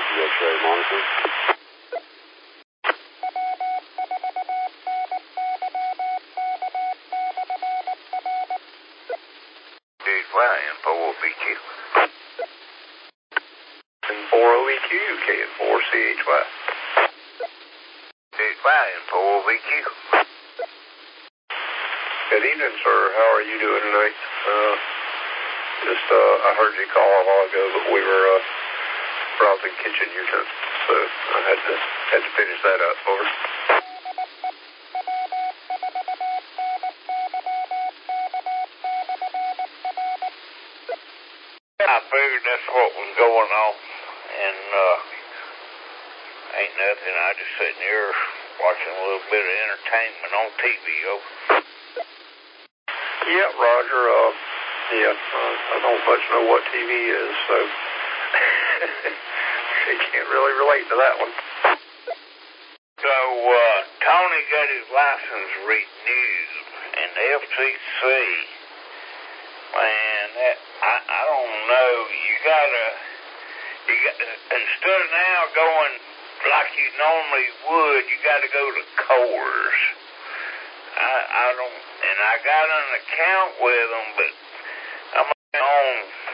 X-ray monitor. Flying 4BQ. And 4OEQ, KN4CHY. Flying 4BQ. Good evening, sir. How are you doing tonight? I heard you call a while ago, but we were browsing kitchen utensils, so I had to finish that up. Over. I figured that's what was going on, and ain't nothing. I just sitting here watching a little bit of entertainment on TV. Yeah, Roger. I don't much know what TV is, so I can't really relate to that one. So Tony got his license renewed, and the FCC. Man, I don't know. You got instead of now going like you normally would, you got to go to Coors. I don't, and I got an account with them, but I'm on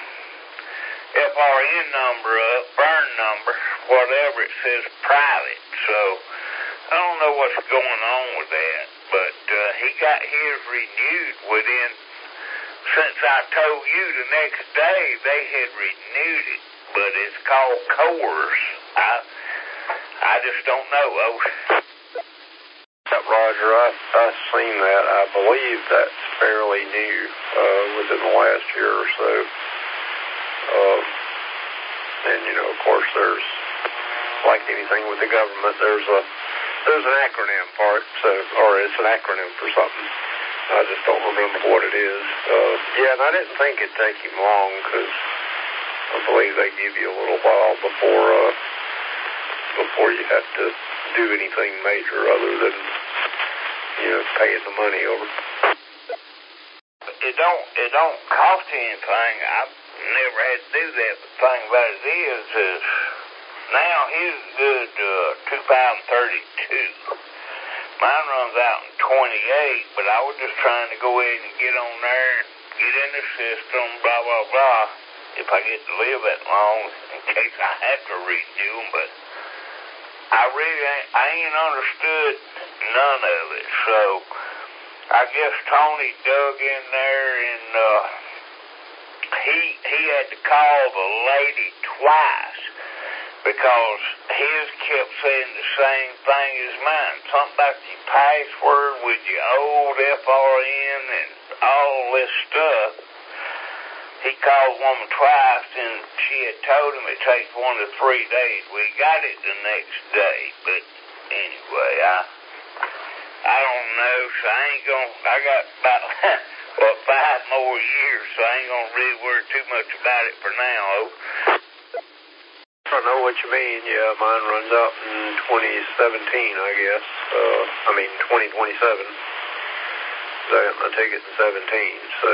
FRN number up, burn number, whatever it says private. So I don't know what's going on with that, but he got his renewed within. Since I told you the next day they had renewed it, but it's called Coors. I just don't know. Roger, I've seen that. I believe that's fairly new, within the last year or so. And of course, there's like anything with the government, there's an acronym for it, or it's an acronym for something. I just don't remember what it is. Yeah, and I didn't think it'd take him long, because I believe they give you a little while before you have to do anything major other than, paying the money over. It don't cost you anything. I've never had to do that, but the thing about it is now his good 2032. Mine runs out in 28, but I was just trying to go ahead and get on there and get in the system, blah, blah, blah, if I get to live that long, in case I have to redo them, but I ain't understood none of it, so I guess Tony dug in there and he had to call the lady twice, because his kept saying the same thing as mine. Something about your password with your old FRN and all this stuff. He called the woman twice, and she had told him it takes 1 to 3 days. We got it the next day, but anyway, I don't know, so I got about, 5 more years, so I ain't gonna really worry too much about it for now. I know what you mean. Yeah, mine runs out in 2017, I guess. 2027. I take it in 17, so,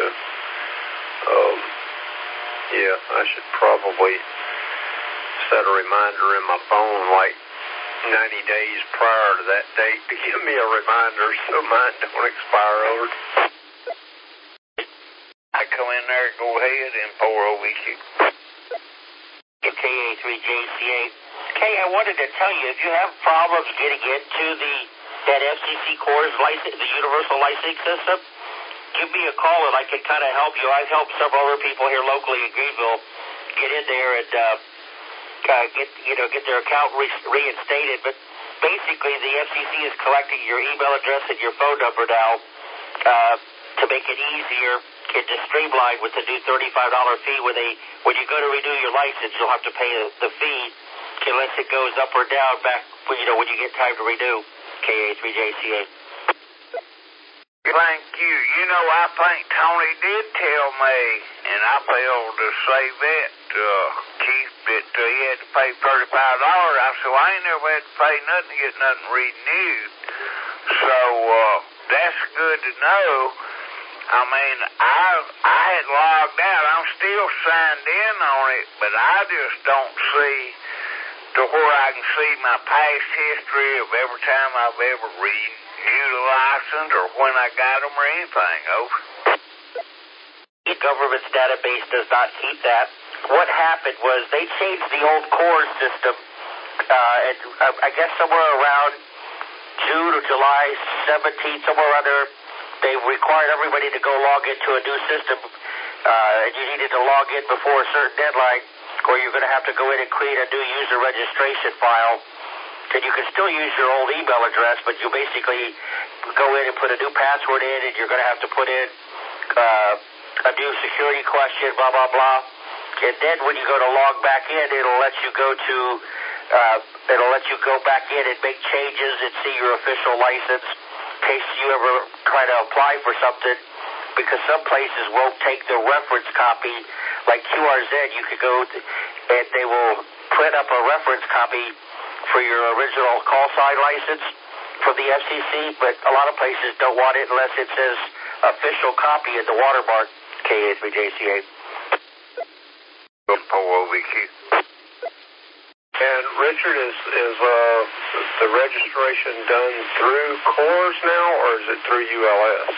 yeah, I should probably set a reminder in my phone like 90 days prior to that date to give me a reminder so mine don't expire over. I come in there, go ahead, and 4OEQ. KA3JCA. Kay, I wanted to tell you, if you have problems getting into that FCC Coors license, the universal licensing system, give me a call and I can kind of help you. I've helped several other people here locally in Greenville get in there and get their account reinstated. But basically, the FCC is collecting your email address and your phone number now to make it easier and to streamline with the new $35 fee. When you go to renew your license, you'll have to pay the fee unless it goes up or down back when you get time to renew. KA3JCA. Thank you. I think Tony did tell me, and I failed to say that, Keith, that he had to pay $35. I said, well, I ain't never had to pay nothing to get nothing renewed. So, that's good to know. I had logged out. I'm still signed in on it, but I just don't see to where I can see my past history of every time I've ever renewed a license or when I got them or anything, over. The government's database does not keep that. What happened was they changed the old CORS system, and I guess somewhere around June or July 17th, somewhere or other, they required everybody to go log into a new system, and you needed to log in before a certain deadline, or you're going to have to go in and create a new user registration file. And you can still use your old email address, but you basically go in and put a new password in, and you're going to have to put in a new security question, blah, blah, blah. And then when you go to log back in, it'll let you go back in and make changes and see your official license in case you ever try to apply for something, because some places won't take the reference copy. Like QRZ, you could go and they will print up a reference copy for your original call sign license from the FCC, but a lot of places don't want it unless it says official copy in the watermark KSBJCA. And Richard, is the registration done through CORS now, or is it through ULS?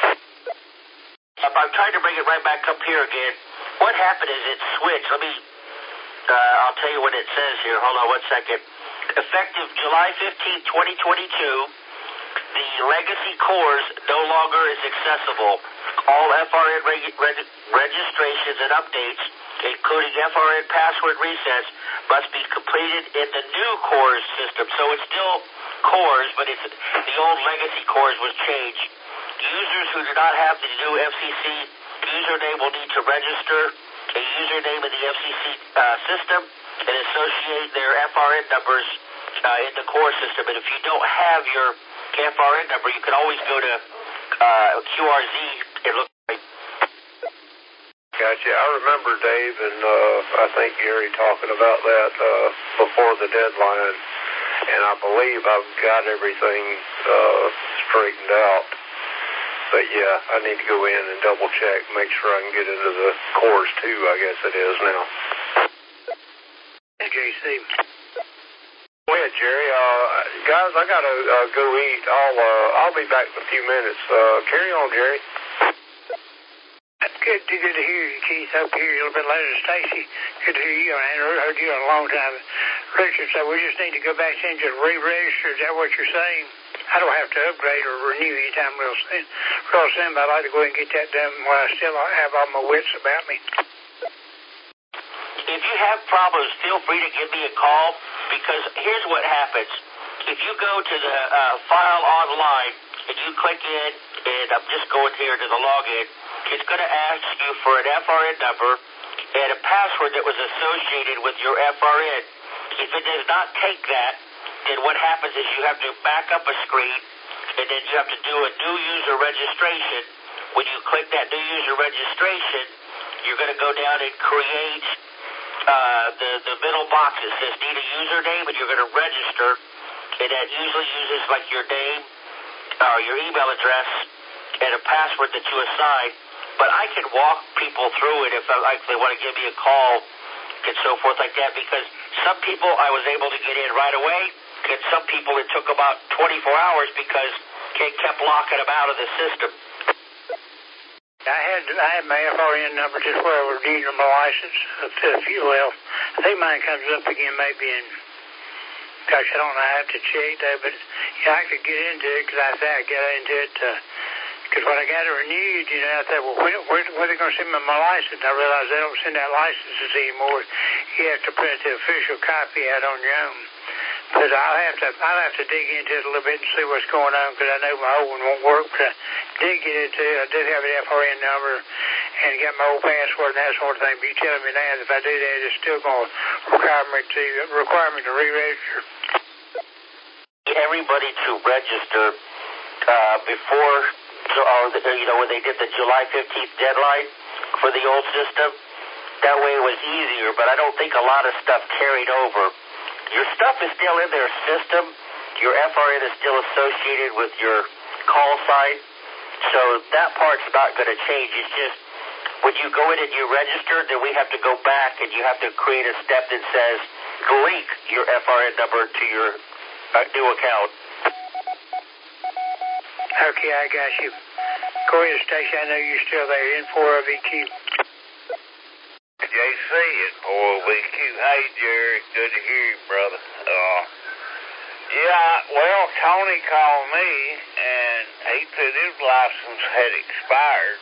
I'm trying to bring it right back up here again. What happened is it switched. I'll tell you what it says here. Hold on 1 second. Effective July 15, 2022, the legacy CORS no longer is accessible. All FRN registrations and updates, including FRN password resets, must be completed in the new CORS system. So it's still CORS, but the old legacy CORS was changed. Users who do not have the new FCC username will need to register a username in the FCC system and associate their FRN numbers in the CORS system. And if you don't have your FRN number, you can always go to QRZ and look. Gotcha. I remember Dave and I think Gary talking about that before the deadline, and I believe I've got everything straightened out. But yeah, I need to go in and double check, make sure I can get into the CORS 2, I guess it is now. Hey, JC. Go ahead, Jerry. Guys, I gotta go eat. I'll be back in a few minutes. Carry on, Jerry. Good to hear you, Keith. Hope to hear you a little bit later. Stacy, good to hear you. I haven't heard you in a long time. Richard said we just need to go back in and just re-register. Is that what you're saying? I don't have to upgrade or renew anytime real soon. But I'd like to go ahead and get that done while I still have all my wits about me. If you have problems, feel free to give me a call, because here's what happens. If you go to the file online and you click in, and I'm just going here to the login, it's going to ask you for an FRN number and a password that was associated with your FRN. If it does not take that, then what happens is you have to back up a screen, and then you have to do a new user registration. When you click that new user registration, you're going to go down and create the middle box that says need a username, and you're going to register, and that usually uses like your name or your email address and a password that you assign. But I can walk people through it if they want to give me a call and so forth like that, because some people I was able to get in right away, and some people it took about 24 hours because they kept locking them out of the system. I had my FRN number just where I was renewing my license. I think mine comes up again maybe in, gosh, I don't know, I have to check that, but yeah, I could get into it because I said I got into it because when I got it renewed, I thought, well, when are they going to send me my license? I realized they don't send out licenses anymore. You have to print the official copy out on your own. But I'll have to dig into it a little bit and see what's going on, because I know my old one won't work. But I did get into it. I did have an FRN number and got my old password and that sort of thing. But you're telling me now that if I do that, it's still going to require me to re-register. Everybody to register before, when they did the July 15th deadline for the old system. That way it was easier, but I don't think a lot of stuff carried over. Your stuff is still in their system. Your FRN is still associated with your call sign. So that part's not going to change. It's just when you go in and you register, then we have to go back and you have to create a step that says link your FRN number to your new account. Okay, I got you. Go ahead, Stacy. I know you're still there. N4VQ. JC at 4VQ. Hey, Jerry. Good to hear you, brother. Yeah, well, Tony called me, and he said his license had expired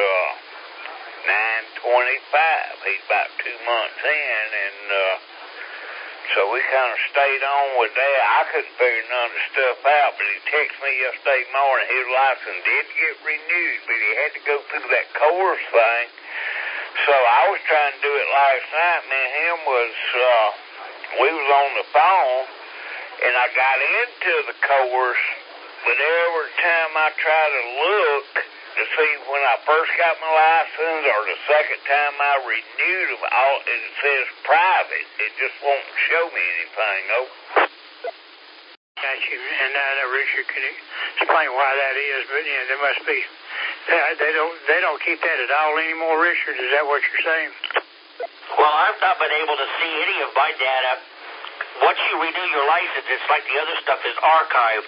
9/25. He's about 2 months in, and so we kind of stayed on with that. I couldn't figure none of the stuff out, but he texted me yesterday morning. His license did get renewed, but he had to go through that course thing. So I was trying to do it last night. Me and him we was on the phone, and I got into the course, but every time I try to look to see when I first got my license or the second time I renewed them, it says private. It just won't show me anything. Oh. Got you. And I know Richard can explain why that is, but there must be. They don't keep that at all anymore, Richard. Is that what you're saying? Well, I've not been able to see any of my data. Once you renew your license, it's like the other stuff is archived.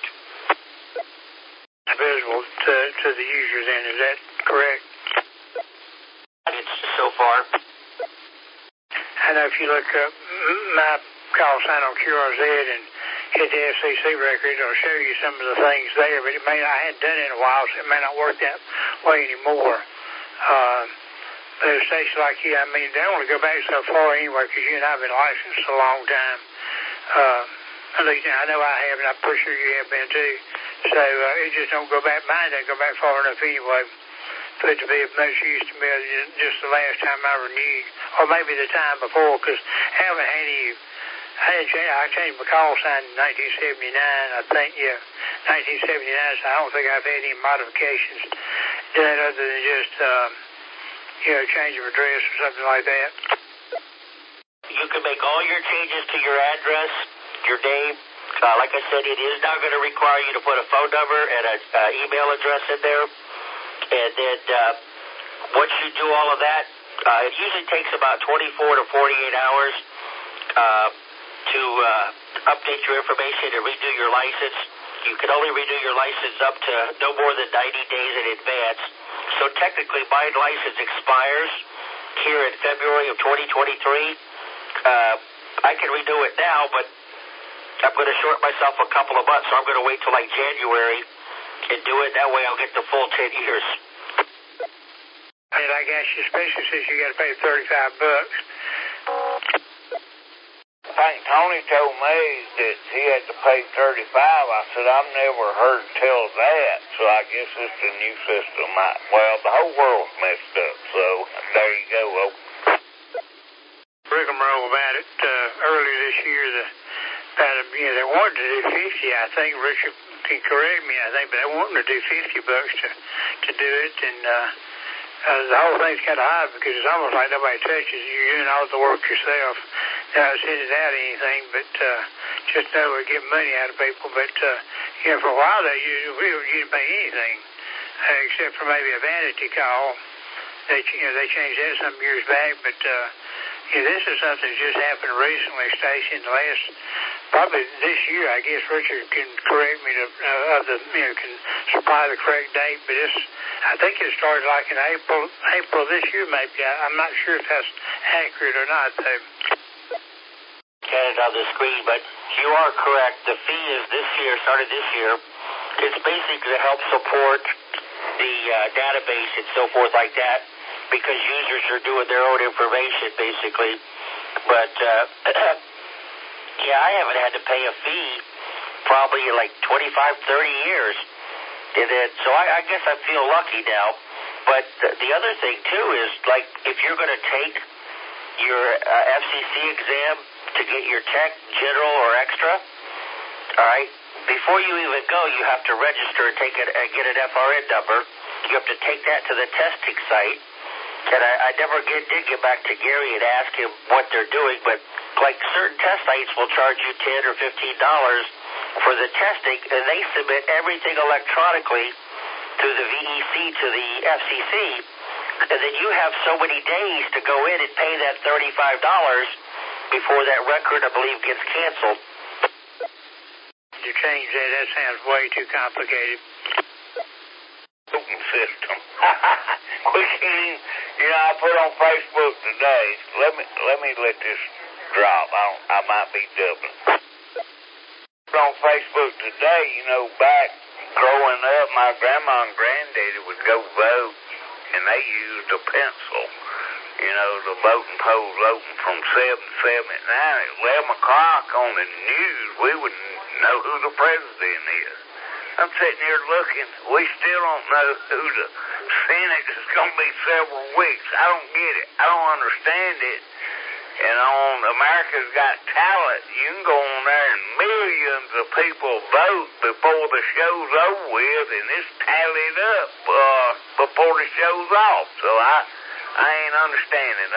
Visible to the user then, is that correct? It's so far. I know if you look up my call sign on QRZ and hit the FCC record, it'll show you some of the things there, but I hadn't done it in a while, so it may not work that way anymore. But a station like you, they only go back so far anyway, because you and I have been licensed a long time. At least I know I have, and I'm pretty sure you have been too. So it just don't go back. Mine doesn't go back far enough anyway for it to be of much use to me just the last time I renewed, or maybe the time before, because I haven't had any. I changed my call sign in 1979, I think, 1979, so I don't think I've had any modifications done other than just, change of address or something like that. You can make all your changes to your address, your name. Like I said, it is not going to require you to put a phone number and an email address in there. And then once you do all of that, it usually takes about 24 to 48 hours to update your information and renew your license. You can only renew your license up to no more than 90 days in advance. So technically, my license expires here in February of 2023. I can renew it now, but I'm going to short myself a couple of months, so I'm going to wait till like January and do it. That way I'll get the full 10 years. And I guess especially since you got to pay $35. I think Tony told me that he had to pay $35. I said, I've never heard tell that, so I guess it's the new system. The whole world's messed up, so there you go. Rigmarole about it earlier this year. They wanted to do 50. I think Richard can correct me. But they wanted to do $50 to do it, and the whole thing's kind of hard because it's almost like nobody touches it. You're doing all the work yourself. Not sending out anything, but just know we get money out of people. But for a while there, you didn't pay anything except for maybe a vanity call. They changed that some years back, but. This is something that just happened recently, Stacy, in the last, probably this year. I guess Richard can correct me can supply the correct date, but I think it started like in April this year, maybe. I'm not sure if that's accurate or not, though. Got it on the screen, but you are correct. The fee is started this year. It's basically to help support the database and so forth like that, because users are doing their own information, basically. But, I haven't had to pay a fee probably in like 25, 30 years. And then, so I guess I feel lucky now. But the other thing, too, is, like, if you're going to take your FCC exam to get your tech, general, or extra, all right, before you even go, you have to register and get an FRN number. You have to take that to the testing site. And I never did get back to Gary and ask him what they're doing, but like certain test sites will charge you $10 or $15 for the testing, and they submit everything electronically through the VEC to the FCC. And then you have so many days to go in and pay that $35 before that record, I believe, gets canceled. To change that sounds way too complicated. Voting system. We can't, I put on Facebook today. Let me let this drop. I might be doubling. Put on Facebook today, back growing up, my grandma and granddaddy would go vote, and they used a pencil. The voting polls open from 7 at night. At 11 o'clock on the news, we wouldn't know who the president is. I'm sitting here looking. We still don't know who the Senate is going to be several weeks. I don't get it. I don't understand it. And on America's Got Talent, you can go on there and millions of people vote before the show's over with, and it's tallied up before the show's off. So I ain't understanding.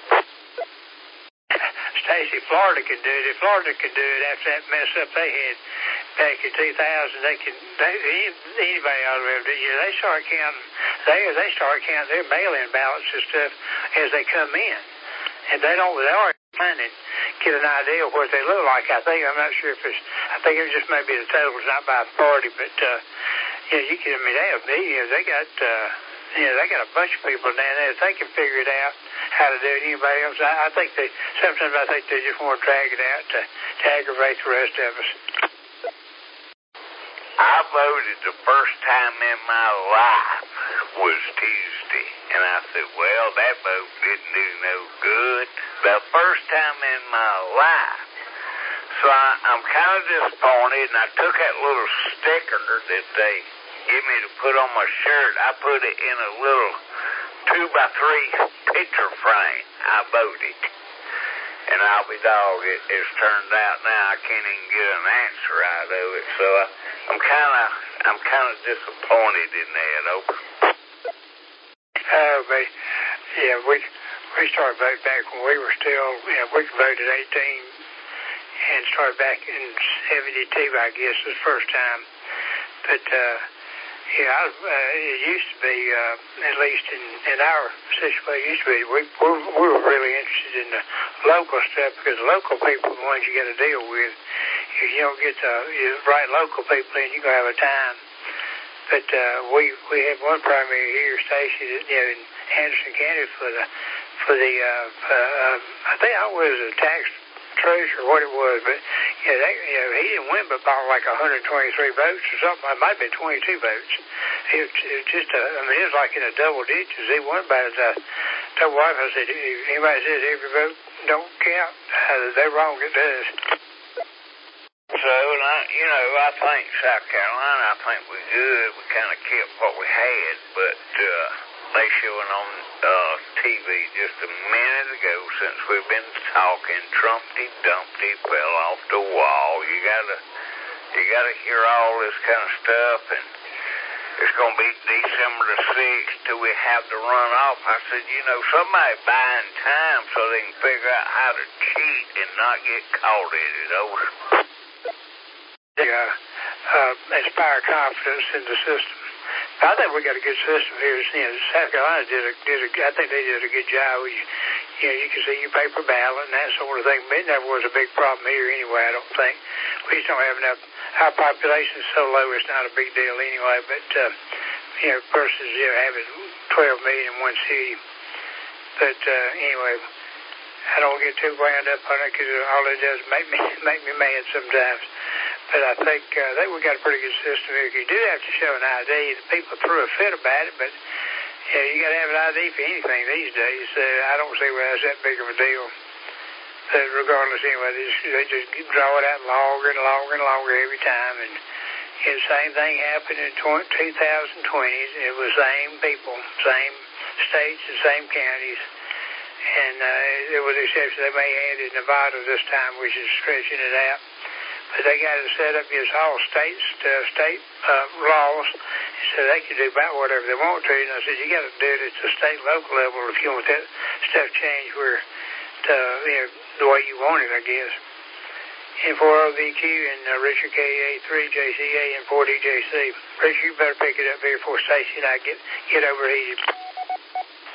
Stacey, Florida can do it. If Florida could do it after that mess up they had back in 2000, anybody ought to be able to do it. They start counting their mail-in ballots and stuff as they come in. And they already find and get an idea of what they look like. I'm not sure if I think it just maybe the totals, not by authority, but, you can, they have millions. They got a bunch of people down there. If they can figure it out, how to do it, anybody else, I think sometimes they just want to drag it out to aggravate the rest of us. I voted the first time in my life was Tuesday, and I said, well, that vote didn't do no good. The first time in my life. So I'm kind of disappointed, and I took that little sticker that they give me to put on my shirt. I put it in a little 2x3 picture frame. I voted. And I'll be dog, it's turned out now I can't even get an answer out of it. So I'm kind of disappointed in that. But yeah, we started voting back when we were still, we voted at 18 and started back in 72, I guess, was the first time. But it used to be, at least in our situation, it used to be, we were really interested in the local stuff because the local people are the ones you got to deal with. If you don't get the right local people in, you're going to have a time. But we had one primary here, Stacey, in Anderson County for the I think I was a tax treasurer, what it was, but he didn't win but about like 123 votes or something. It might have been 22 votes. It was just it was like in a double digits. He won by the wife. I said, if anybody says every vote don't count, they're wrong. It does. So, I think South Carolina, I think we're good. We kind of kept what we had, but they showing on TV just a minute ago since we've been talking, Trumpty Dumpty fell off the wall. You gotta hear all this kind of stuff, and it's gonna be December the 6th till we have to run off. I said, somebody buying time so they can figure out how to cheat and not get caught in it. Over. Inspire confidence in the system. I think we got a good system here. South Carolina I think they did a good job. You can see your paper ballot and that sort of thing. But it never was a big problem here anyway, I don't think. We just don't have enough. Our population is so low, it's not a big deal anyway. But, versus having 12 million in one city. But, anyway, I don't get too wound up on it because all it does is make me mad sometimes. But I think we got a pretty good system here. You do have to show an ID. The people threw a fit about it, but you got to have an ID for anything these days. I don't see why that's that big of a deal. But regardless, anyway, they just draw it out longer and longer and longer every time. And the same thing happened in 2020. It was same people, same states and same counties. And there was exception. They may add in Nevada this time, which is stretching it out. But they got it set up as all state laws, so they can do about whatever they want to. And I said, you got to do it at the state and local level if you want that stuff changed the way you want it, I guess. N4OVQ and Richard KA3JCA and 4DJC. Richard, you better pick it up here before Stacey and I get overheated.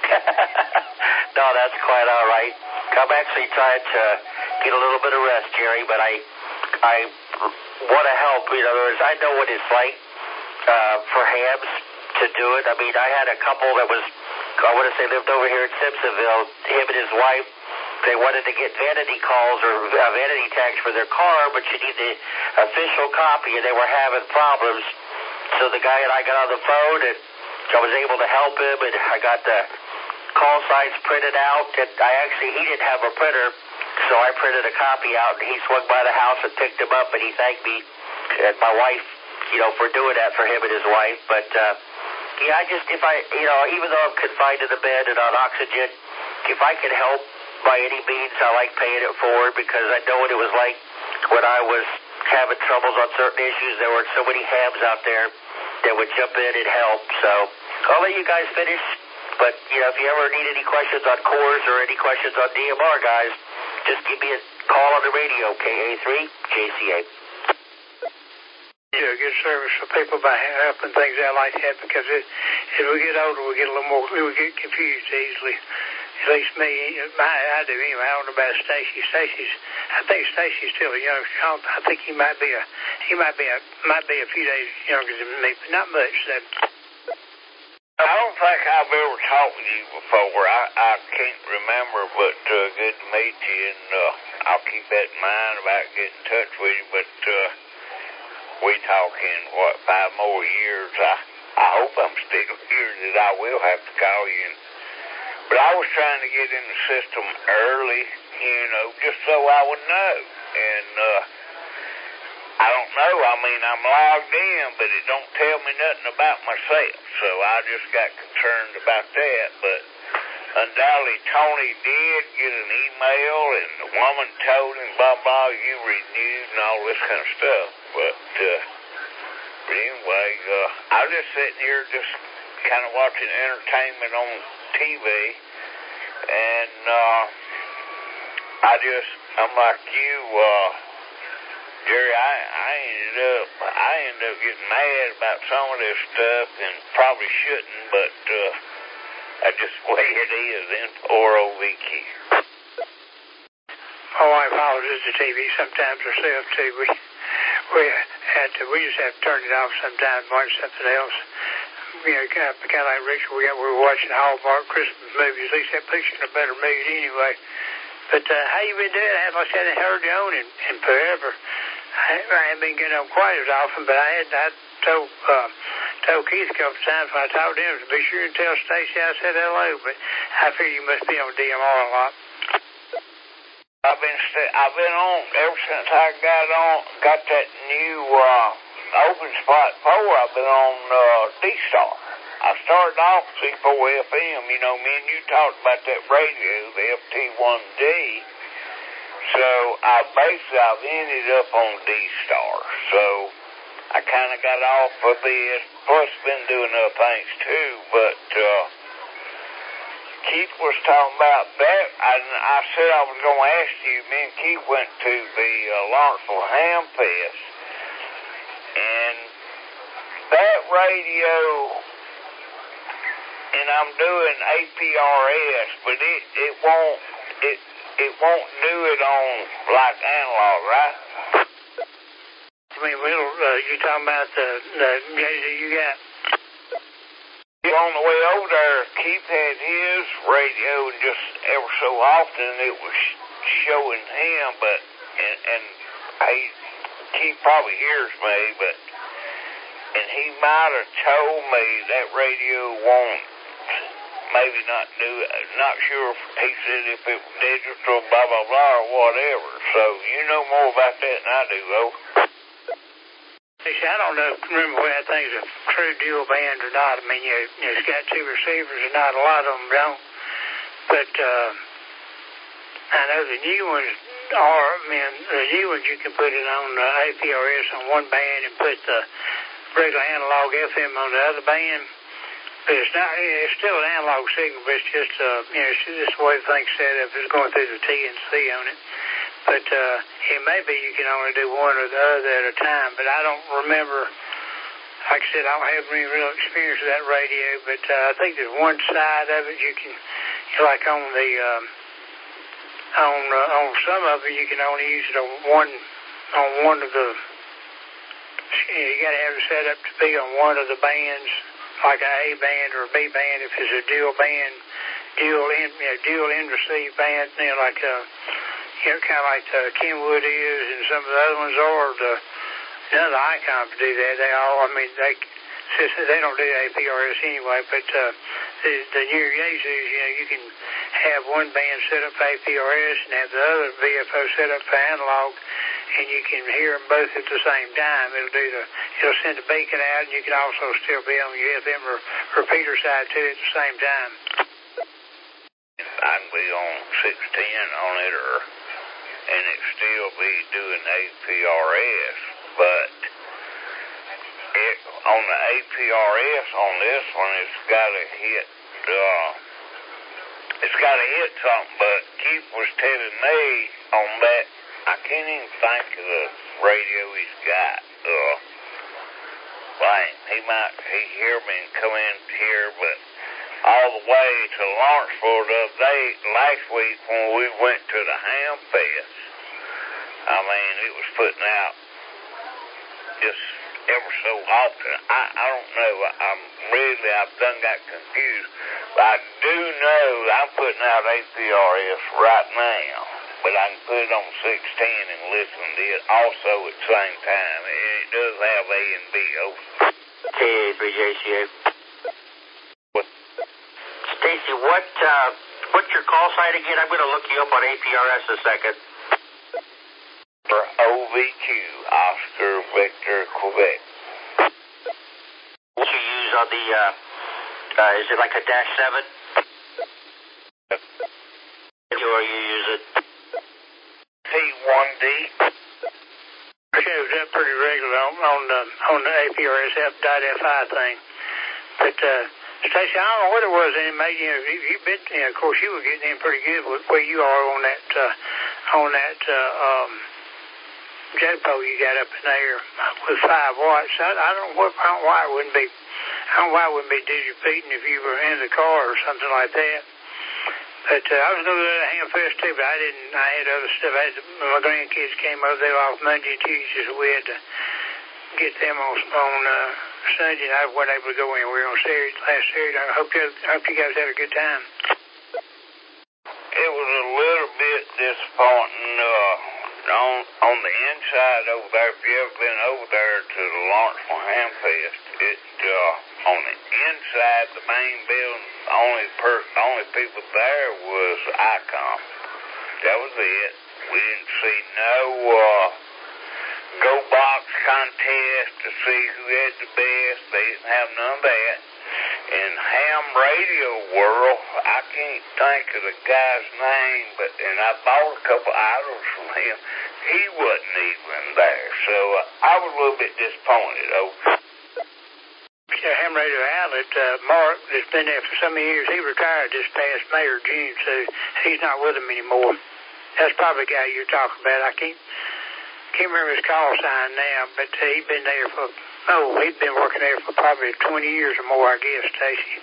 No, that's quite all right. I'm actually trying to get a little bit of rest, Jerry, but I want to help. In other words, I know what it's like for hams to do it. I mean, I had a couple that was, I want to say, lived over here in Simpsonville. Him and his wife, they wanted to get vanity calls or vanity tags for their car, but you need the official copy, and they were having problems. So the guy and I got on the phone, and I was able to help him, and I got the call signs printed out. And he didn't have a printer, so I printed a copy out, and he swung by the house and picked them up, and he thanked me and my wife, for doing that for him and his wife. But, I just, even though I'm confined to the bed and on oxygen, if I can help by any means, I like paying it forward, because I know what it was like when I was having troubles on certain issues. There were so many hams out there that would jump in and help. So I'll let you guys finish. But, if you ever need any questions on cores or any questions on DMR, guys, just give me a call on the radio, KA3 JCA. Yeah, good service for people by helping things out like that, because as we get older, we get a little more, we get confused easily. At least me, I do anyway. I don't know about Stacy. I think Stacy's still a youngster. I think he might be a few days younger than me, but not much. I don't think I've ever talked to you before. I can't remember, but good to meet you, and I'll keep that in mind about getting in touch with you. But we talk in 5 more years. I hope I'm still here, that I will have to call you. But I was trying to get in the system early, just so I would know. And I don't know. I mean, I'm logged in, but it don't tell me nothing about myself. So I just got concerned about that. But undoubtedly, Tony did get an email, and the woman told him, blah, blah, you renewed and all this kind of stuff. But anyway, I was just sitting here just kind of watching entertainment on TV, and I'm like you, Jerry, I ended up getting mad about some of this stuff, and probably shouldn't, but that's just the way it is in OVQ. My wife follows the TV sometimes herself too. We just have to turn it off sometimes and watch something else. Kind of like Richard, we were watching Hallmark Christmas movies. At least that puts you in a better mood anyway. But how you been doing? I haven't heard you on in forever. I haven't been getting on quite as often, but I told Keith a couple of times when I talked to him to be sure and tell Stacy I said hello. But I figure you must be on DMR a lot. I've been on ever since I got that new Open Spot 4. I've been on D-Star. I started off C4FM. Me and you talked about that radio, the FT1D. So I've ended up on D-Star. So I kind of got off of this. Plus, been doing other things too. But Keith was talking about that. I said I was going to ask you. Me and Keith went to the Lawrenceville Ham Fest, and that radio, and I'm doing APRS, but it won't do it on like analog, right? I mean, you talking about the radio you got? On the way over there, Keith had his radio, and just ever so often it was showing him, but and Keith probably hears me, and he might have told me that radio won't, maybe not do it, not sure if he said if it was digital, blah, blah, blah, or whatever. So you know more about that than I do, though. I don't remember whether that thing's a true dual band or not. I mean, it's got 2 receivers, and not a lot of them don't. But I know the new ones you can put it on APRS on one band and put the regular analog FM on the other band. But it's still an analog signal, but it's just, it's just the way the thing's set up. It's going through the TNC on it. But it may be you can only do one or the other at a time, but I don't remember. like I said, I don't have any real experience with that radio, but I think there's one side of it you can, like on the, on some of it you can only use it on one of the, you got to have it set up to be on one of the bands, like an A band or a B band. If it's a dual band, dual in receive band, like kind of like Kenwood is, and some of the other ones are. None of the icons do that. Since they don't do APRS anyway, but the newer Yazoo, you can have one band set up for APRS and have the other VFO set up for analog, and you can hear them both at the same time. It'll send a beacon out, and you can also still be on your FM repeater side too at the same time. I can be on 610 on it, and it still be doing APRS, but on the APRS on this one, it's got to hit something. But Keith was telling me on that, I can't even think of the radio he's got. He hear me and come in here, but all the way to Lawrenceville the other day, last week when we went to the Ham Fest, it was putting out just ever so often. I don't know. I've done got confused. But I do know I'm putting out APRS right now, but I can put it on 610 and listen to it also at the same time. And it does have A and B also. KA3JCA. Stacy, what's your call sign again? I'm going to look you up on APRS a second. For OVQ, Oscar Victor Quebec. What you use on the, is it like a -7? Or you use it? T1D. Shows up pretty regular on the APRS .FI thing. But Stacey, I don't know what it was in made you've been, of course you were getting in pretty good with where you are on that JPO you got up in there with 5 watts. I don't know why it wouldn't be. I don't know why it wouldn't be digipeating if you were in the car or something like that. But I was going to the Ham Fest too, but I didn't. I had other stuff. My grandkids came over. They were off Monday and Tuesday, so we had to get them on Sunday. And I wasn't able to go anywhere on Saturday, last Saturday. I hope you guys had a good time. It was a little bit disappointing. On the inside over there, if you ever been over there to the Lawrenceville Ham Fest, on the inside, the main building, the only people there was ICOM. That was it. We didn't see no go box contest to see who had the best. They didn't have none of that. In Ham Radio World, I can't think of the guy's name, and I bought a couple items from him. He wasn't even there, so I was a little bit disappointed. Ham Radio Outlet, Mark, that's been there for so many years, he retired this past May or June, so he's not with them anymore. That's probably the guy you're talking about. I can't remember his call sign now, but he's been there he's been working there for probably 20 years or more, I guess, Stacy.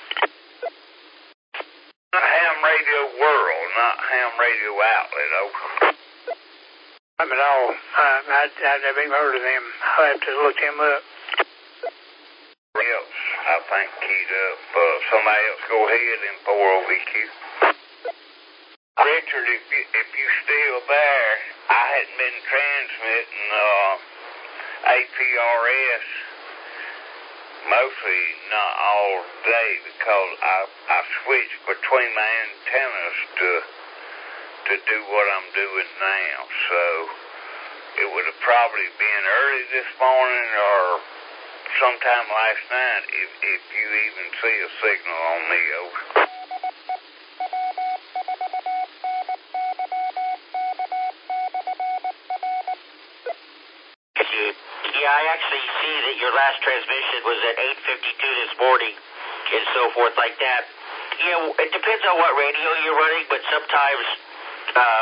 Ham Radio World, not Ham Radio Outlet, I'm at all. I've never even heard of them. I'll have to look them up. Else, I think keyed up. Somebody else go ahead and pour OVQ. Richard, if you still there, I hadn't been transmitting APRS mostly not all day because I switched between my antennas to do what I'm doing now. So it would have probably been early this morning or sometime last night if you even see a signal on me. Yeah, I actually see that your last transmission was at 8:52 this morning and so forth like that. It depends on what radio you're running, but sometimes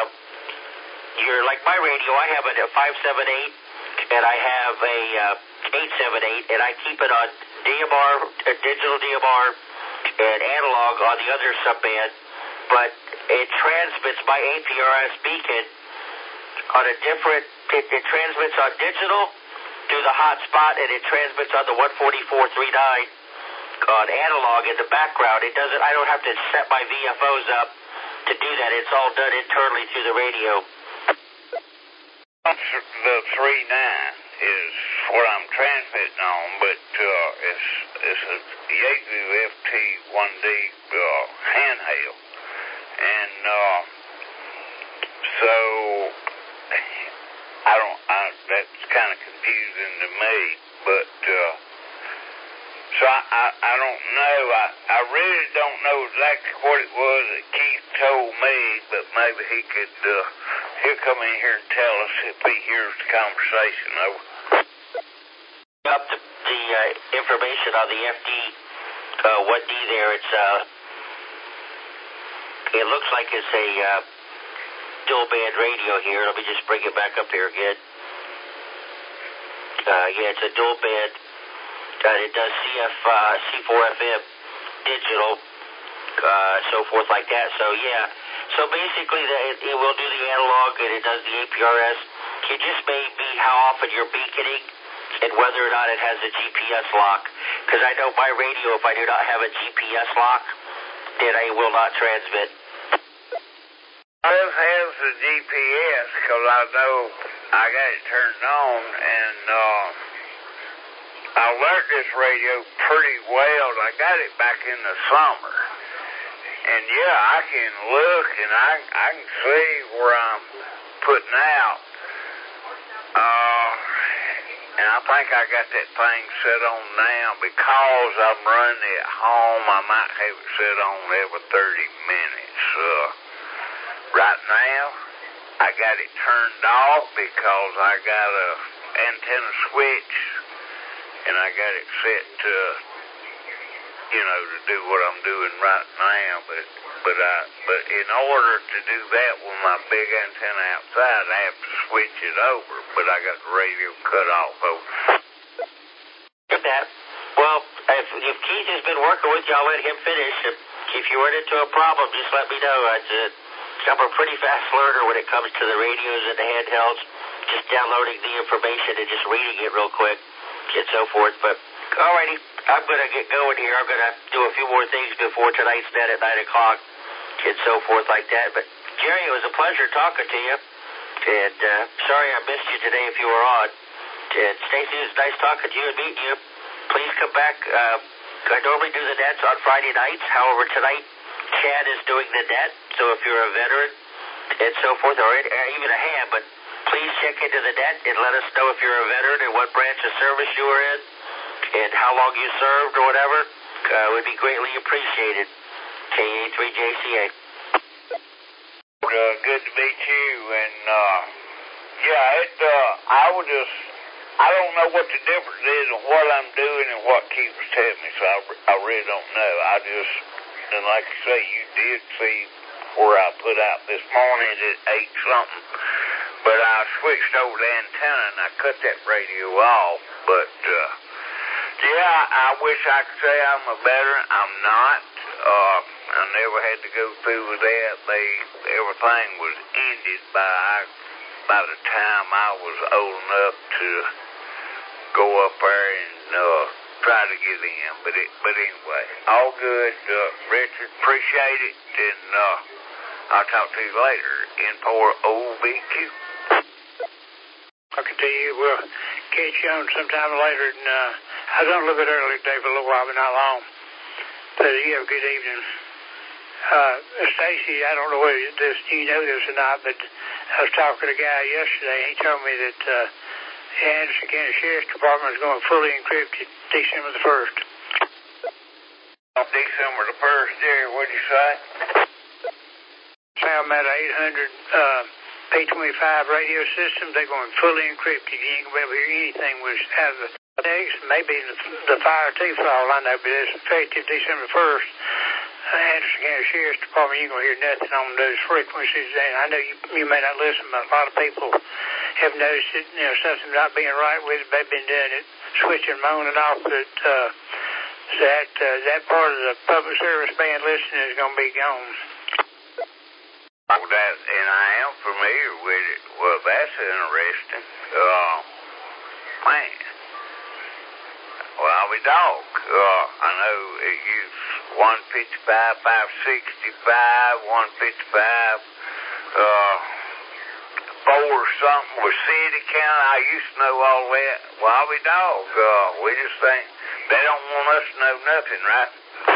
you're like my radio. I have it at 578, and I have a 878, and I keep it on DMR, digital DMR, and analog on the other subband, but it transmits my APRS beacon on a different, it transmits on digital through the hotspot, and it transmits on the 144.39 on analog in the background. It doesn't, I don't have to set my VFOs up to do that. It's all done internally through the radio. The 39 is what I'm transmitting on, but it's a Yaesu FT1D handheld, and so that's kind of confusing to me, but so I don't know. I really don't know exactly what it was that Keith told me, but maybe he could. He'll come in here and tell us if he hears the conversation. Over. Up the information on the FD 1D there. It looks like it's a dual band radio here. Let me just bring it back up here again. Yeah, it's a dual band. It does C4FM digital, so forth like that. So yeah. So basically, it will do the analog and it does the APRS. Can you just maybe how often you're beaconing and whether or not it has a GPS lock? Because I know my radio, if I do not have a GPS lock, then I will not transmit. This has the GPS because I know I got it turned on, and I learned this radio pretty well. I got it back in the summer. And yeah, I can look and I can see where I'm putting out. And I think I got that thing set on now because I'm running it at home. I might have it set on every 30 minutes. Right now, I got it turned off because I got a antenna switch and I got it set to, to do what I'm doing right now, but in order to do that with my big antenna outside, I have to switch it over, but I got the radio cut off over. Get that. Well, if Keith has been working with you, I'll let him finish. If you run into a problem, just let me know. I'm a pretty fast learner when it comes to the radios and the handhelds, just downloading the information and just reading it real quick and so forth, but alrighty, I'm going to get going here. I'm going to do a few more things before tonight's net at 9 o'clock and so forth like that. But, Jerry, it was a pleasure talking to you. And sorry I missed you today if you were on. And, Stacy, it was nice talking to you and meeting you. Please come back. I normally do the nets on Friday nights. However, tonight, Chad is doing the net. So if you're a veteran and so forth, or even a ham, but please check into the net and let us know if you're a veteran and what branch of service you were in and how long you served or whatever. Would be greatly appreciated. KA3JCA. Good to meet you, and I don't know what the difference is in what I'm doing and what Keith was telling me, so I really don't know. And like I say, you did see where I put out this morning at 8-something, but I switched over the antenna and I cut that radio off, but yeah, I wish I could say I'm a veteran. I'm not. I never had to go through with that. Everything was ended by the time I was old enough to go up there and try to get in. But anyway, all good. Richard, appreciate it, and I'll talk to you later in for OBQ. I can tell you we'll catch you on sometime later, and I was on a little bit earlier today for a little while, but not long. But you have a good evening. Stacy, I don't know whether you know this or not, but I was talking to a guy yesterday. He told me that the Anderson County Sheriff's Department is going fully encrypted December the 1st. December the 1st, Jerry, what'd you say? I'm at 800 P25 radio system. They're going fully encrypted. You ain't going to be able to hear anything was out of the text. Maybe the fire T file, I know, but it's effective December 1st. Anderson County Sheriff's Department, you ain't going to hear nothing on those frequencies. And I know you may not listen, but a lot of people have noticed that, something not being right with it. They've been doing it, switching them on and off. But that part of the public service band listening is going to be gone. Oh, that, and I am familiar with it. Well, that's interesting. Man. Well, we dog. I know it used 155, 565, 155, 4 something with city count. I used to know all that. Well, we dog. We just think they don't want us to know nothing, right?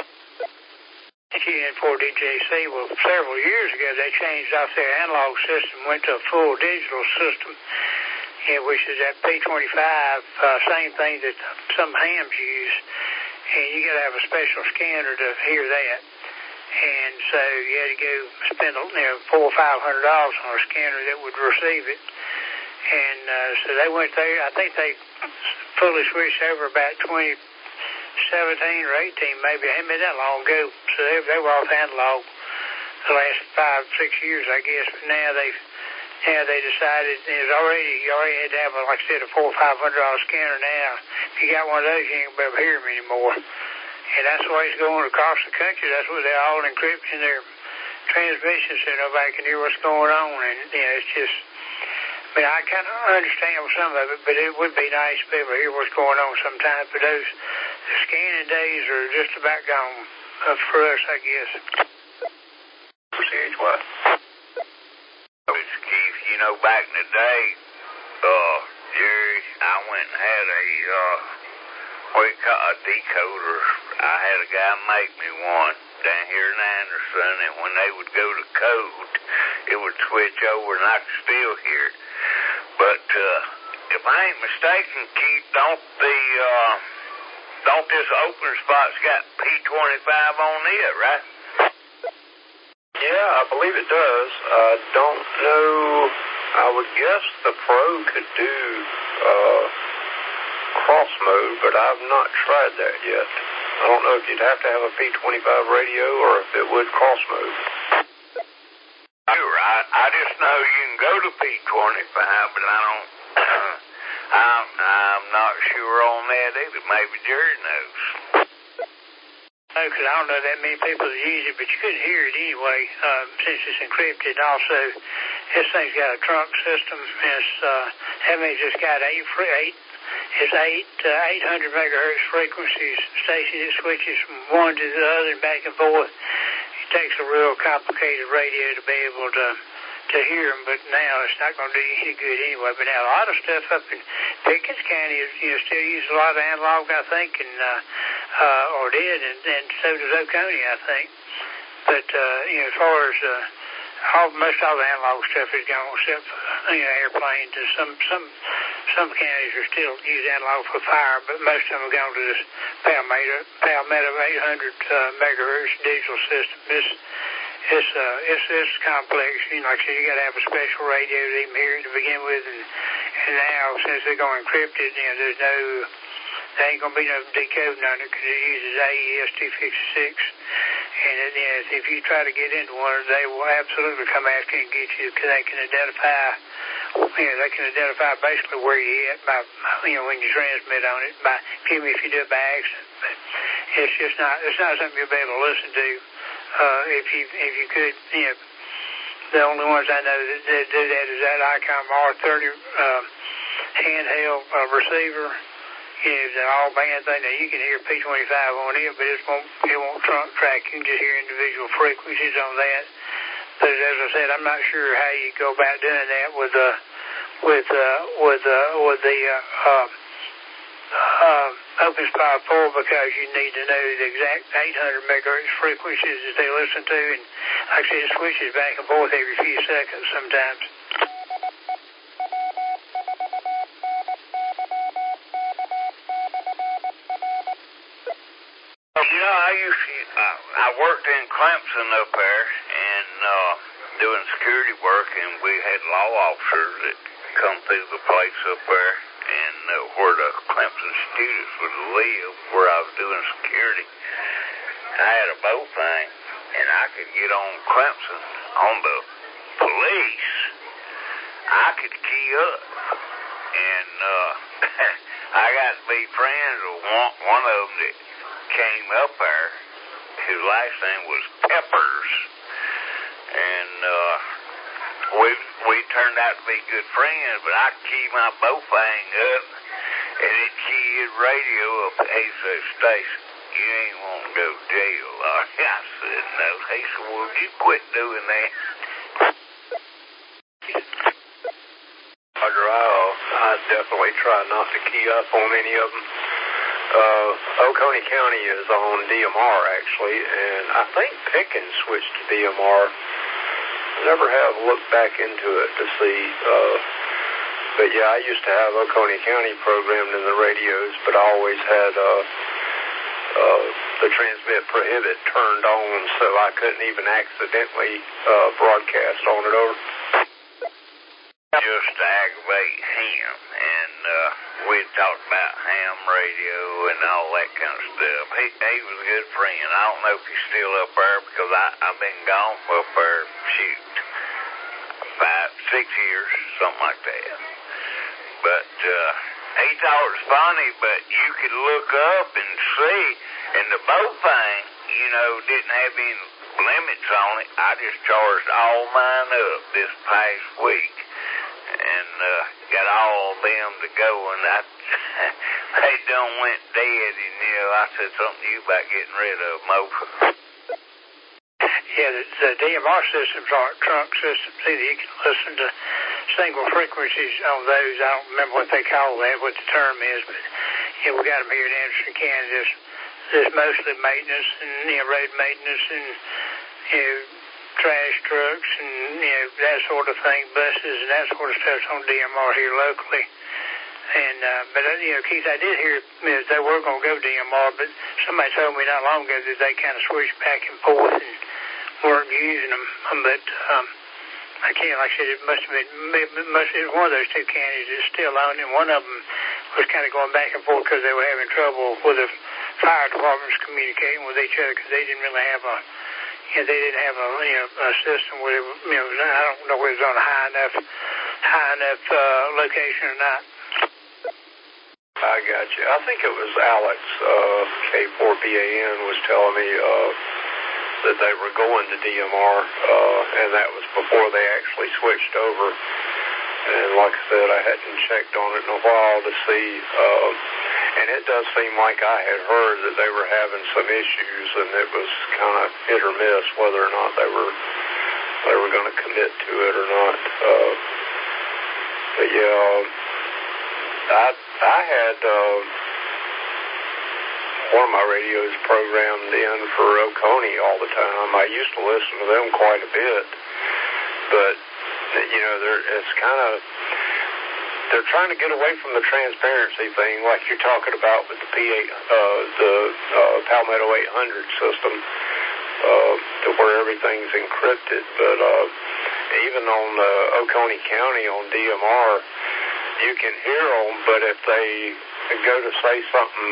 GN4DJC, well, several years ago, they changed off their analog system, went to a full digital system, which is that P25, same thing that some hams use, and you got to have a special scanner to hear that. And so you had to go spend $400 or $500 on a scanner that would receive it. And so they went there. I think they fully switched over about 2017 or 18, maybe. It hadn't been that long ago. So they were off analog the last 5-6 years, I guess. But now they decided you already had to have, like I said, a $400 or $500 scanner now. If you got one of those, you ain't going to be able to hear them anymore. And that's the way it's going across the country. That's what they're all encrypting their transmissions so nobody can hear what's going on. And, it's just, I kind of understand some of it, but it would be nice to be able to hear what's going on sometimes. But the scanning days are just about gone for us, I guess. Percentage what? It's Keith. Back in the day, Jerry, I went and had a decoder. I had a guy make me one down here in Anderson, and when they would go to code, it would switch over, and I could still hear it. But if I ain't mistaken, Keith, don't this open spot's got P25 on it, right? Yeah, I believe it does. I don't know. I would guess the Pro could do cross mode, but I've not tried that yet. I don't know if you'd have to have a P25 radio or if it would cross mode. You're right. I just know you can go to P25, but I'm not sure on that either. Maybe Jerry knows. No, because I don't know that many people that use it, but you couldn't hear it anyway, since it's encrypted. Also, this thing's got a trunk system. It's got 800 megahertz frequencies station. It switches from one to the other and back and forth. It takes a real complicated radio to be able to hear them, but now it's not going to do any good anyway. But now a lot of stuff up in Pickens County is, still use a lot of analog, I think, and or did, and so does Oconee, I think. But as far as most all the analog stuff is gone, except airplanes, and some counties are still use analog for fire, but most of them have gone to this Palmetto 800 megahertz digital system. It's complex. Like I said, you got to have a special radio to even hear it to begin with, and now since they're going encrypted, there ain't gonna be no decoding on it because it uses AES 256. And if you try to get into one, they will absolutely come after you and get you because they can identify. They can identify basically where you're at by when you transmit on it. If you do it by accident, but it's not something you'll be able to listen to. If you could, the only ones I know that do that is that ICOM R30 handheld receiver. The all band thing. Now you can hear P25 on it, but it won't trunk track. You can just hear individual frequencies on that. But as I said, I'm not sure how you go about doing that with the Open Spot 4 because you need to know the exact 800 megahertz frequencies that they listen to, and like I said, it switches back and forth every few seconds sometimes. I worked in Clemson up there and doing security work, and we had law officers that come through the place up there and where the Clemson students would live, where I was doing security. I had a bow thing, and I could get on Clemson on the police. I could key up. And I got to be friends with one of them that came up there, whose last name was Peppers. And we turned out to be good friends, but I key my Bofang up, and it key his radio up. He said, "Stacy, you ain't want to go to jail, are you?" I said, "No." He said, "Well, you quit doing that." Roger, I definitely try not to key up on any of them. Oconee County is on DMR, actually, and I think Pickens switched to DMR. I never have looked back into it to see, but yeah, I used to have Oconee County programmed in the radios, but I always had the transmit prohibit turned on, so I couldn't even accidentally broadcast on it over. Just to aggravate him, and we'd talked about ham radio and all that kind of stuff. He was a good friend. I don't know if he's still up there, because I've been gone up there, 5, 6 years, something like that. But he thought it was funny, but you could look up and see, and the Bofang, didn't have any limits on it. I just charged all mine up this past week, and got all of them to go, and they done went dead, and I said something to you about getting rid of them over. Yeah, the DMR systems aren't trunk systems either. You can listen to single frequencies on those. I don't remember what they call that, what the term is, but we got them here in Anderson, Kansas. There's mostly maintenance and road maintenance and trash trucks and that sort of thing, buses and that sort of stuff's on DMR here locally. And but Keith, I did hear they were going to go DMR, but somebody told me not long ago that they kind of switched back and forth and weren't using them. But I can't, like I said, it must have been one of those two counties that's still on, and one of them was kind of going back and forth because they were having trouble with the fire departments communicating with each other, because they didn't really have a system where I don't know whether it was on a high enough location or not. I got you. I think it was Alex, K4BAN, was telling me that they were going to DMR, and that was before they actually switched over. And like I said, I hadn't checked on it in a while to see, and it does seem like I had heard that they were having some issues, and it was kind of hit or miss whether or not they were going to commit to it or not. But yeah, I had one of my radios programmed in for Oconee all the time. I used to listen to them quite a bit, but it's kind of, they're trying to get away from the transparency thing, like you're talking about with the Palmetto 800 system, to where everything's encrypted. But even on Oconee County on DMR, you can hear them, but if they go to say something,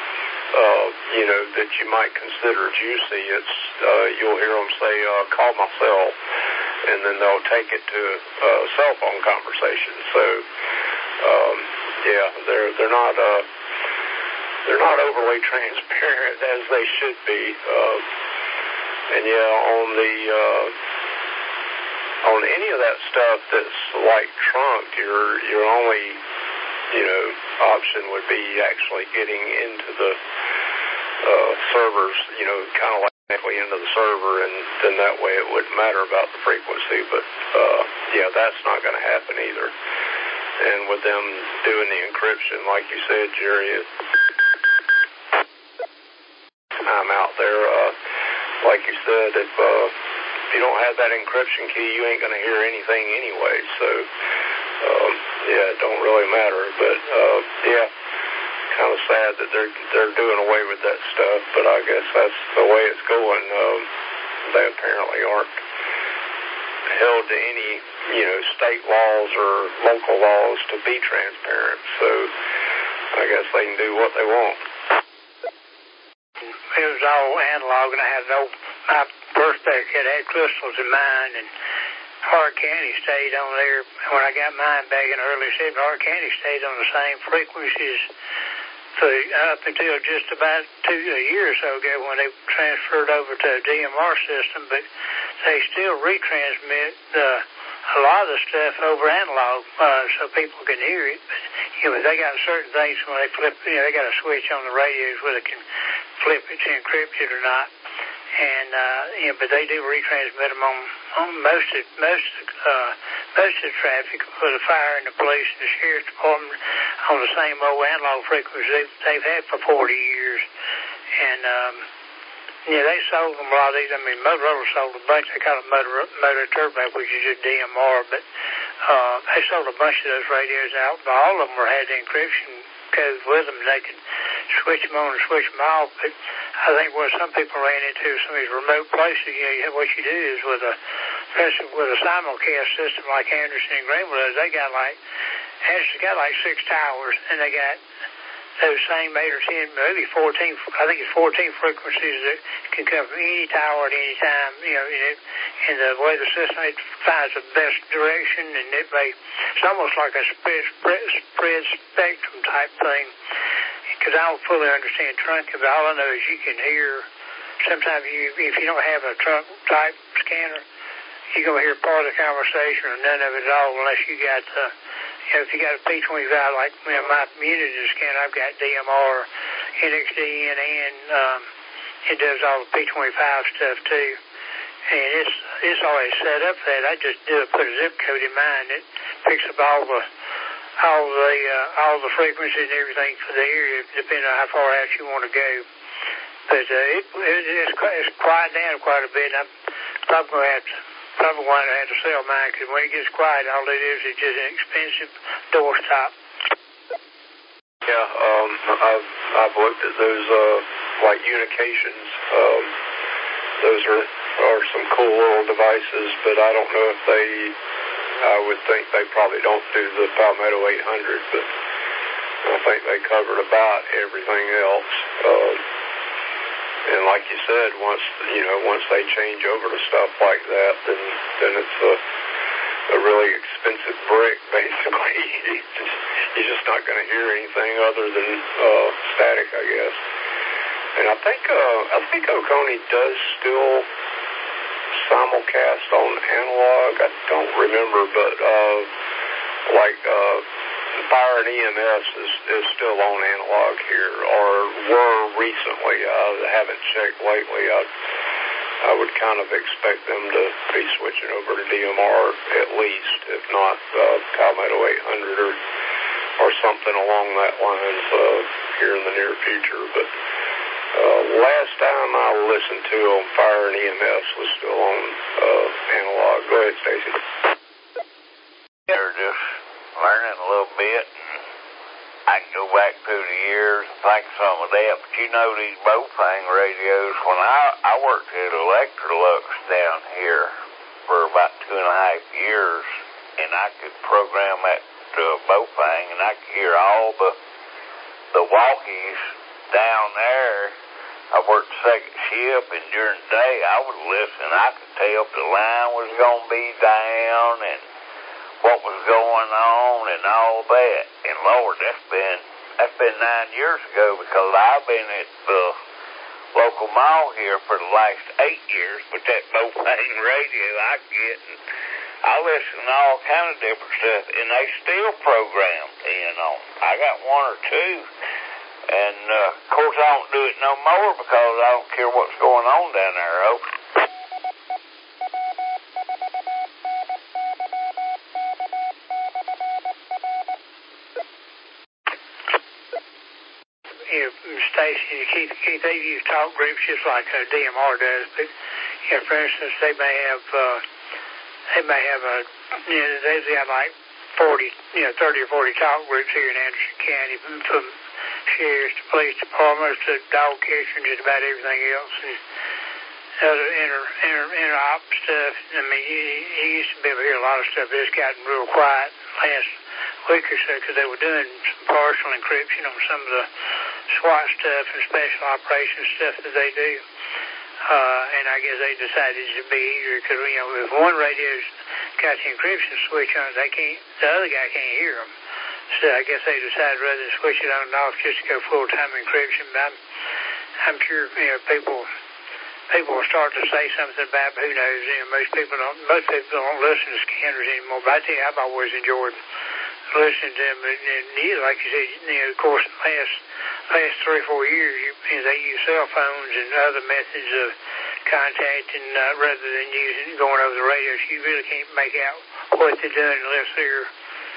that you might consider juicy, you'll hear them say, "Call my cell," and then they'll take it to a cell phone conversation. So, they're not overly transparent as they should be. And on any of that stuff that's like trunk, your only option would be actually getting into the servers, kind of like into the server, and then that way it wouldn't matter about the frequency. But that's not going to happen either. And with them doing the encryption, like you said, Jerry, I'm out there. Like you said, if you don't have that encryption key, you ain't going to hear anything anyway. So, it don't really matter. But kind of sad that they're doing away with that stuff. But I guess that's the way it's going. They apparently aren't held to any state laws or local laws to be transparent. So I guess they can do what they want. It was all analog, and I had my birthday kit had crystals in mine, and Hart County stayed on there. When I got mine back in the early 70s, Hart County stayed on the same frequencies for up until just about a year or so ago when they transferred over to a DMR system, but they still retransmit a lot of the stuff over analog so people can hear it. But, they got certain things when they flip, they got a switch on the radios where they can flip it to encrypt it or not. And, but they do retransmit them on most of the traffic for the fire and the police and the sheriff's department on the same old analog frequency they've had for 40 years. And, they sold them a lot of these. I mean, Motorola sold a bunch. They call it Motor Turbo, which is just DMR, but they sold a bunch of those radios out. But all of them had the encryption code with them. They could switch them on and switch them off. But I think what some people ran into some of these remote places, what you do is with a simulcast system like Anderson and Greenville, Anderson's got like 6 towers, and they got those same 8 or 10, maybe 14, I think it's 14 frequencies that can come from any tower at any time, and the way the system, it finds the best direction, and it's almost like a spread spectrum type thing, because I don't fully understand trunking, but all I know is you can hear, sometimes if you don't have a trunk type scanner, you're going to hear part of the conversation or none of it at all unless you got if you got a P25 like my community scanner, I've got DMR, NXDN, and it does all the P25 stuff too. And it's always set up for that. I just put a zip code in mine that picks up all the frequencies and everything for the area, depending on how far out you want to go. But it's quiet down quite a bit. I'm probably going to have to sell mine, because when it gets quiet, all it is just an expensive doorstop. Yeah, I've looked at those like Unications. Those are some cool little devices, but I don't know if I would think they probably don't do the Palmetto 800, but I think they covered about everything else. And like you said, once they change over to stuff like that, then it's a really expensive brick, basically. You're just not going to hear anything other than static, I guess. And I think Oconee does still simulcast on analog. I don't remember, but Fire and EMS is still on analog here, or were recently. I haven't checked lately. I would kind of expect them to be switching over to DMR at least, if not Palmetto 800 or something along that lines here in the near future. But last time I listened to on Fire and EMS was still on analog. Go ahead, Stacy. They're just learning a little bit, and I can go back through the years and think some of that. But these Bofang radios, when I worked at Electrolux down here for about 2.5 years, and I could program that to Bofang, and I could hear all the walkies down there. I worked second shift, and during the day I would listen. I could tell if the line was going to be down and what was going on and all that. And Lord, that's been 9 years ago, because I've been at the local mall here for the last 8 years. But that Bofang radio I get, and I listen to all kind of different stuff, and they still program in on. I got one or two, and of course I don't do it no more because I don't care what's going on down there. Stacy, Keith, they use talk groups just like DMR does, but for instance, they've got like 30 or 40 talk groups here in Anderson County, from sheriffs to police departments to dog catchers, just about everything else, and other inter-op stuff. I mean, you used to be able to hear a lot of stuff, but it's gotten real quiet last week or so, because they were doing some partial encryption on some of the SWAT stuff and special operations stuff that they do. And I guess they decided it would be easier, because, if one radio's got the encryption switch on, the other guy can't hear them. So I guess they decided rather than switch it on and off just to go full-time encryption. But I'm sure, people will start to say something about, who knows, most people don't listen to scanners anymore. But I tell you, I've always enjoyed listening to them. And like you said, of course, the last 3 or 4 years, they use cell phones and other methods of contacting rather than going over the radio. So you really can't make out what they're doing unless they're,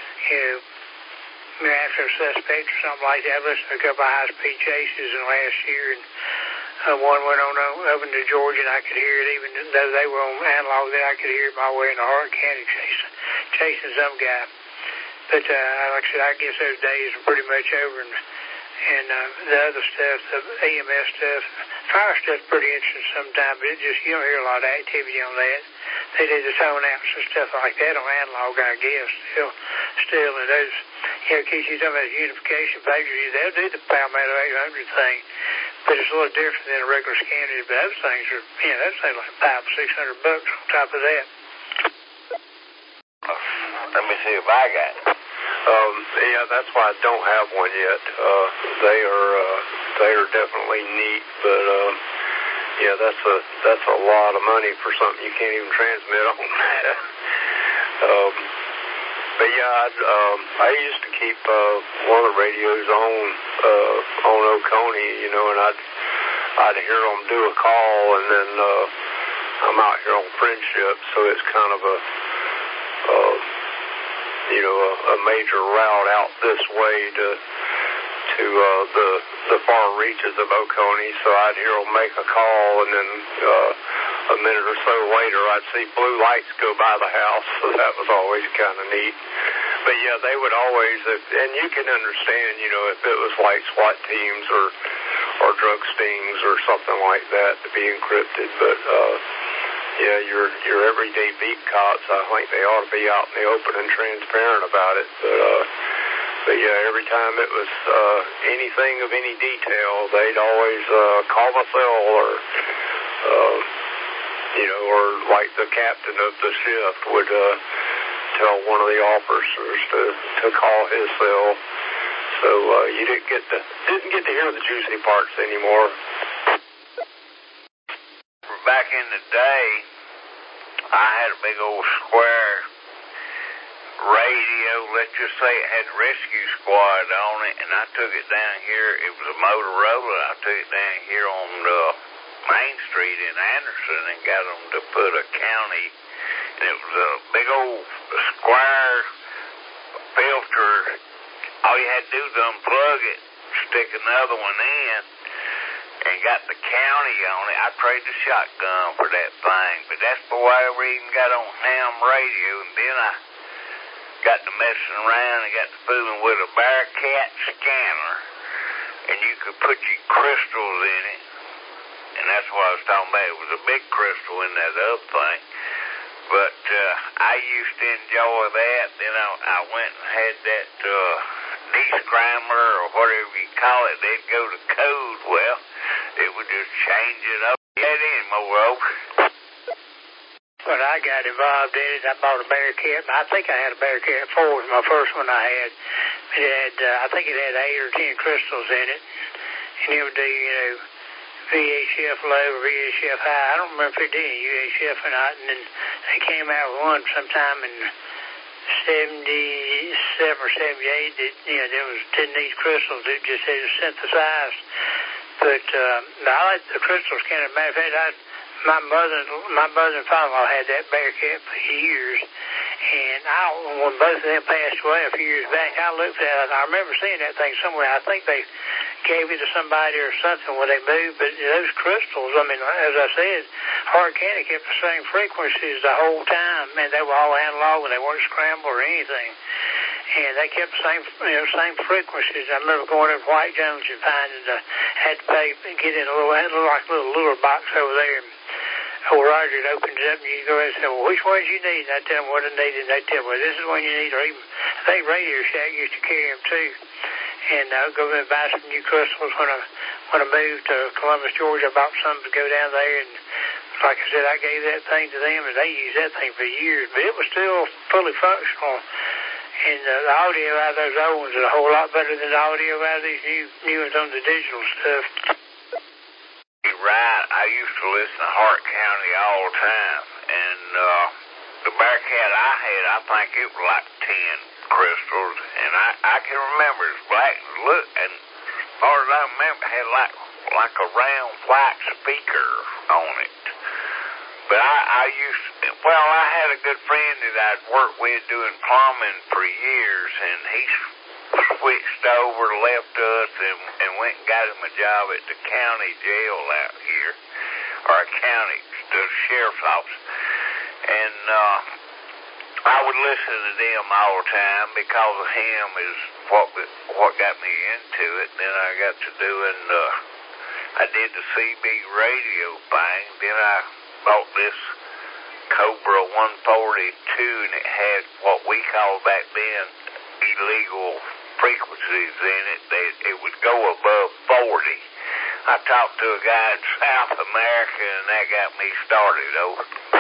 after a suspect or something like that. I listened to a couple of high-speed chases in last year, and one went on up into Georgia, and I could hear it, even though they were on analog, then I could hear it my way into Hart County chasing some guy. But like I said, I guess those days are pretty much over, and the other stuff, the EMS stuff, fire stuff's pretty interesting sometimes, but you don't hear a lot of activity on that. They do the tone outs and stuff like that on analog, I guess, still, and those, because you're talking about unification pages, they'll do the Palmetto 800 thing, but it's a little different than a regular scanner. But those things are, those things like $500 or $600 on top of that. Let me see if I got it. That's why I don't have one yet. They are definitely neat, but that's a lot of money for something you can't even transmit on. I used to keep one of the radios on Oconee, and I'd hear them do a call, and then I'm out here on Friendship, so it's kind of a major route out this way to the far reaches of Oconee. So I'd hear them make a call, and then a minute or so later, I'd see blue lights go by the house. So that was always kind of neat. But they would always, and you can understand, if it was like SWAT teams or drug stings or something like that to be encrypted. But your everyday beat cops, I think they ought to be out in the open and transparent about it. But every time it was anything of any detail, they'd always call my cell or like the captain of the shift would tell one of the officers to call his cell. So you didn't get to hear the juicy parts anymore. Back in the day, I had a big old square radio, let's just say it had Rescue Squad on it, and I took it down here. It was a Motorola. I took it down here on Main Street in Anderson and got them to put a county, and it was a big old square filter. All you had to do was unplug it, stick another one in, and got the county on it. I traded the shotgun for that thing, but that's the way I even got on ham radio, and then I got to messing around and got to fooling with a Bearcat scanner, and you could put your crystals in it, and that's what I was talking about. It was a big crystal in that other thing, but I used to enjoy that. Then I went and had that descrambler or whatever you call it. They'd go to code. Well, it would just change it up. Get in more. When I got involved in it, I bought a Bearcat. I think I had a Bearcat 4 was my first one I had. It had, I think it had 8 or 10 crystals in it. And it would do, VHF low or VHF high. I don't remember if it did UHF or not. And then they came out with one sometime in 77 or 78 that, there was 10 of these crystals that just had synthesized. But I like the crystals kind of. Matter of fact, my mother and father-in-law had that Bearcat for years, and when both of them passed away a few years back, I looked at it. I remember seeing that thing somewhere. I think they gave it to somebody or something when they moved, but those crystals, as I said, Hart County kept the same frequencies the whole time, and they were all analog and they weren't scrambled or anything. And they kept the same frequencies. I remember going up to White Jones and finding had to get in a little lure box over there. Old Roger opens it up and you go in and say, well, which ones you need? And I tell them what I need, and they tell me, well, this is one you need. Or even, I think Radio Shack used to carry them too. And I'll go and buy some new crystals when I moved to Columbus, Georgia. I bought some to go down there and like I said, I gave that thing to them, and they used that thing for years, but it was still fully functional. And the audio out of those old ones is a whole lot better than the audio out of these new ones on the digital stuff. You're right. I used to listen to Hart County all the time, and the Bearcat I had, I think it was like 10 crystals, and I can remember it was black. Look, and as far as I remember, it had like a round white speaker on it. But I had a good friend that I'd worked with doing plumbing for years, and he switched over, left us, and went and got him a job at the county jail out here, or the sheriff's office. And I would listen to them all the time because of him is what got me into it. Then I got to doing I did the CB radio thing. Then I bought this Cobra 142, and it had what we called back then illegal frequencies in it. It would go above 40. I talked to a guy in South America, and that got me started over.